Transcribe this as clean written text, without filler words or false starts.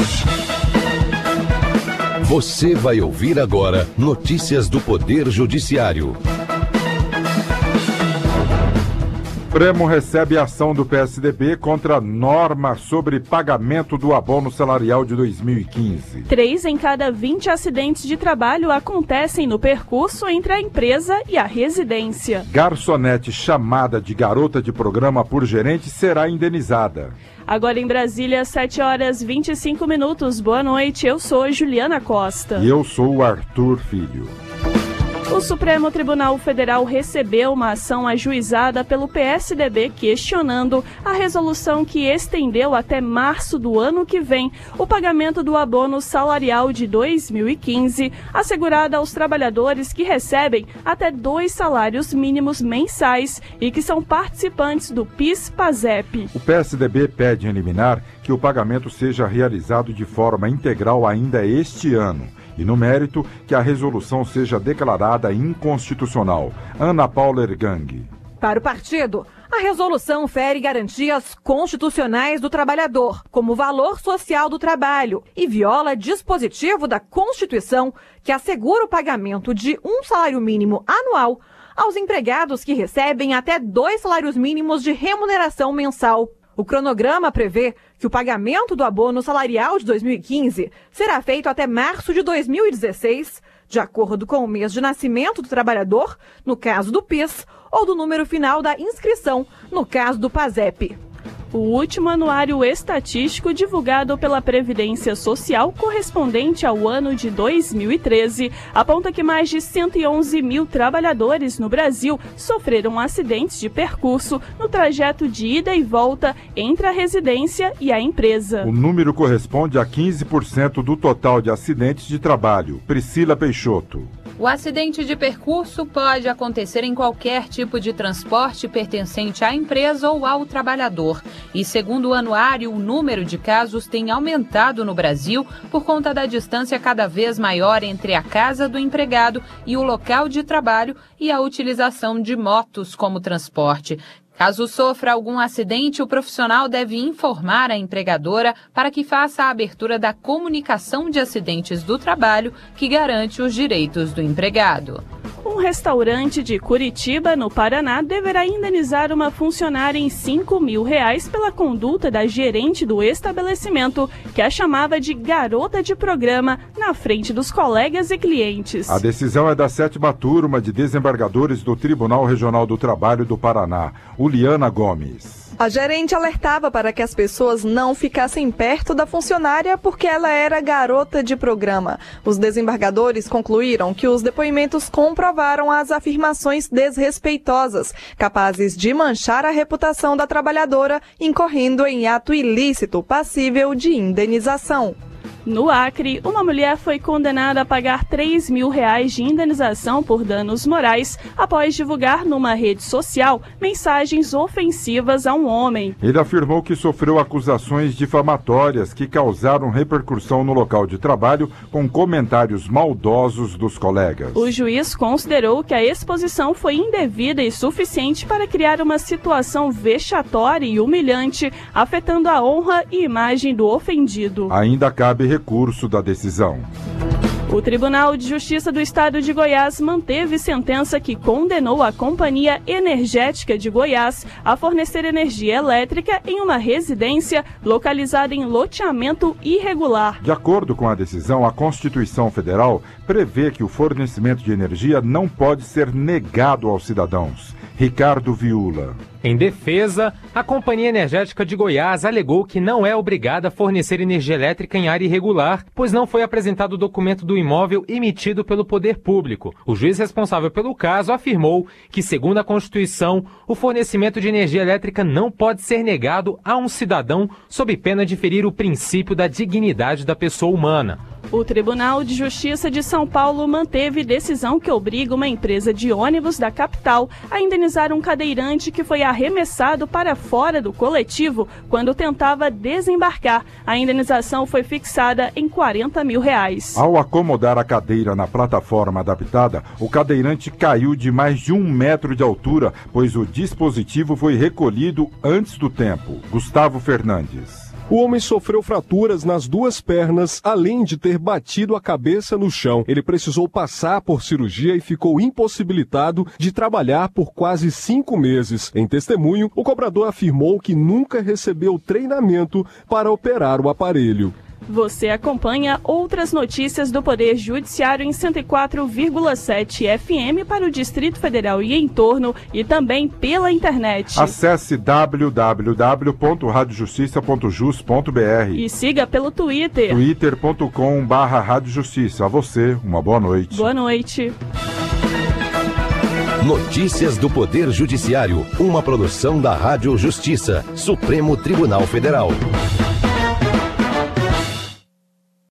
Você vai ouvir agora notícias do Poder Judiciário. O Supremo recebe a ação do PSDB contra a norma sobre pagamento do abono salarial de 2015. 3 em cada 20 acidentes de trabalho acontecem no percurso entre a empresa e a residência. Garçonete chamada de garota de programa por gerente será indenizada. Agora em Brasília, 7h25. Boa noite, eu sou Juliana Costa. E eu sou o Arthur Filho. O Supremo Tribunal Federal recebeu uma ação ajuizada pelo PSDB questionando a resolução que estendeu até março do ano que vem o pagamento do abono salarial de 2015, assegurado aos trabalhadores que recebem até 2 salários mínimos mensais e que são participantes do PIS/PASEP. O PSDB pede em liminar que o pagamento seja realizado de forma integral ainda este ano. E no mérito, que a resolução seja declarada inconstitucional. Ana Paula Ergang. Para o partido, a resolução fere garantias constitucionais do trabalhador, como o valor social do trabalho, e viola dispositivo da Constituição que assegura o pagamento de um salário mínimo anual aos empregados que recebem até 2 salários mínimos de remuneração mensal. O cronograma prevê que o pagamento do abono salarial de 2015 será feito até março de 2016, de acordo com o mês de nascimento do trabalhador, no caso do PIS, ou do número final da inscrição, no caso do PASEP. O último anuário estatístico divulgado pela Previdência Social, correspondente ao ano de 2013, aponta que mais de 111 mil trabalhadores no Brasil sofreram acidentes de percurso no trajeto de ida e volta entre a residência e a empresa. O número corresponde a 15% do total de acidentes de trabalho. Priscila Peixoto. O acidente de percurso pode acontecer em qualquer tipo de transporte pertencente à empresa ou ao trabalhador. E segundo o anuário, o número de casos tem aumentado no Brasil por conta da distância cada vez maior entre a casa do empregado e o local de trabalho e a utilização de motos como transporte. Caso sofra algum acidente, o profissional deve informar a empregadora para que faça a abertura da comunicação de acidentes do trabalho, que garante os direitos do empregado. Um restaurante de Curitiba, no Paraná, deverá indenizar uma funcionária em R$5 mil pela conduta da gerente do estabelecimento, que a chamava de garota de programa na frente dos colegas e clientes. A decisão é da 7ª turma de desembargadores do Tribunal Regional do Trabalho do Paraná, Uliana Gomes. A gerente alertava para que as pessoas não ficassem perto da funcionária porque ela era garota de programa. Os desembargadores concluíram que os depoimentos comprovaram as afirmações desrespeitosas, capazes de manchar a reputação da trabalhadora, incorrendo em ato ilícito passível de indenização. No Acre, uma mulher foi condenada a pagar R$3 mil de indenização por danos morais após divulgar numa rede social mensagens ofensivas a um homem. Ele afirmou que sofreu acusações difamatórias que causaram repercussão no local de trabalho com comentários maldosos dos colegas. O juiz considerou que a exposição foi indevida e suficiente para criar uma situação vexatória e humilhante, afetando a honra e imagem do ofendido. Ainda cabe recurso da decisão. O Tribunal de Justiça do Estado de Goiás manteve sentença que condenou a Companhia Energética de Goiás a fornecer energia elétrica em uma residência localizada em loteamento irregular. De acordo com a decisão, a Constituição Federal prevê que o fornecimento de energia não pode ser negado aos cidadãos. Ricardo Viula. Em defesa, a Companhia Energética de Goiás alegou que não é obrigada a fornecer energia elétrica em área irregular, pois não foi apresentado o documento do imóvel emitido pelo poder público. O juiz responsável pelo caso afirmou que, segundo a Constituição, o fornecimento de energia elétrica não pode ser negado a um cidadão sob pena de ferir o princípio da dignidade da pessoa humana. O Tribunal de Justiça de São Paulo manteve decisão que obriga uma empresa de ônibus da capital a indenizar um cadeirante que foi arremessado para fora do coletivo quando tentava desembarcar. A indenização foi fixada em R$40 mil. Ao acomodar a cadeira na plataforma adaptada, o cadeirante caiu de mais de 1 metro de altura, pois o dispositivo foi recolhido antes do tempo. Gustavo Fernandes. O homem sofreu fraturas nas 2 pernas, além de ter batido a cabeça no chão. Ele precisou passar por cirurgia e ficou impossibilitado de trabalhar por quase 5 meses. Em testemunho, o cobrador afirmou que nunca recebeu treinamento para operar o aparelho. Você acompanha outras notícias do Poder Judiciário em 104,7 FM para o Distrito Federal e entorno e também pela internet. Acesse www.radiojustiça.jus.br e siga pelo Twitter. twitter.com/radiojustiça. A você, uma boa noite. Boa noite. Notícias do Poder Judiciário, uma produção da Rádio Justiça, Supremo Tribunal Federal.